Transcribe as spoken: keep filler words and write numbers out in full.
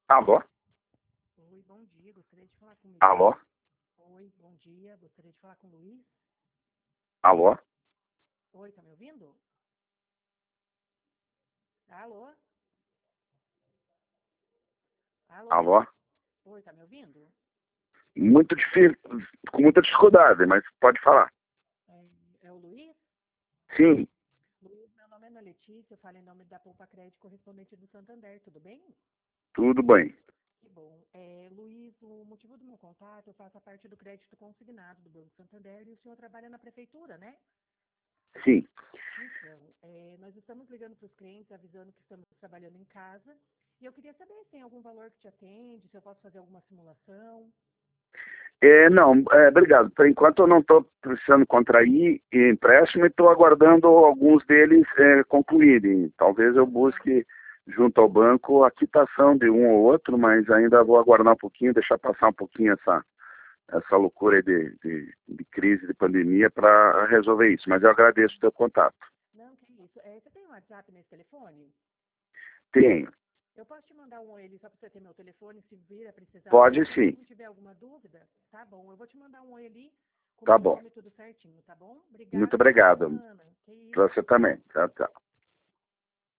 Alô? Oi, bom dia. Gostaria de falar com o Luiz. Alô? Oi, bom dia. Gostaria de falar com o Luiz. Alô? Oi, tá me ouvindo? Alô? Alô? Alô? Oi, tá me ouvindo? Muito difícil, com muita dificuldade, mas pode falar. É, é o Luiz? Sim, Luiz, meu nome é Ana Letícia, eu falo em nome da Poupa Crédito correspondente do Santander, tudo bem? tudo bem. Que bom. É, Luiz, o motivo do meu contato, eu faço a parte do crédito consignado do Banco Santander e o senhor trabalha na prefeitura, né? Sim. Então, é, nós estamos ligando para os clientes, avisando que estamos trabalhando em casa. E eu queria saber se tem algum valor que te atende, se eu posso fazer alguma simulação. É, não, é, obrigado. Por enquanto eu não estou precisando contrair empréstimo e estou aguardando alguns deles é, concluírem. Talvez eu busque, junto ao banco, a quitação de um ou outro, mas ainda vou aguardar um pouquinho, deixar passar um pouquinho essa, essa loucura aí de, de, de crise, de pandemia, para resolver isso. Mas eu agradeço o teu contato. Não, que isso. É, você tem um WhatsApp nesse telefone? Tenho. Eu posso te mandar um oi ali só para você ter meu telefone, se vir a precisar ou Pode até sim. mesmo tiver alguma dúvida? Tá bom, eu vou te mandar um oi ali com Tá meu bom. nome tudo certinho, tá bom? Muito Obrigada, boa obrigado. semana. Que Para isso, você tchau, tchau. também. Tchau, tchau.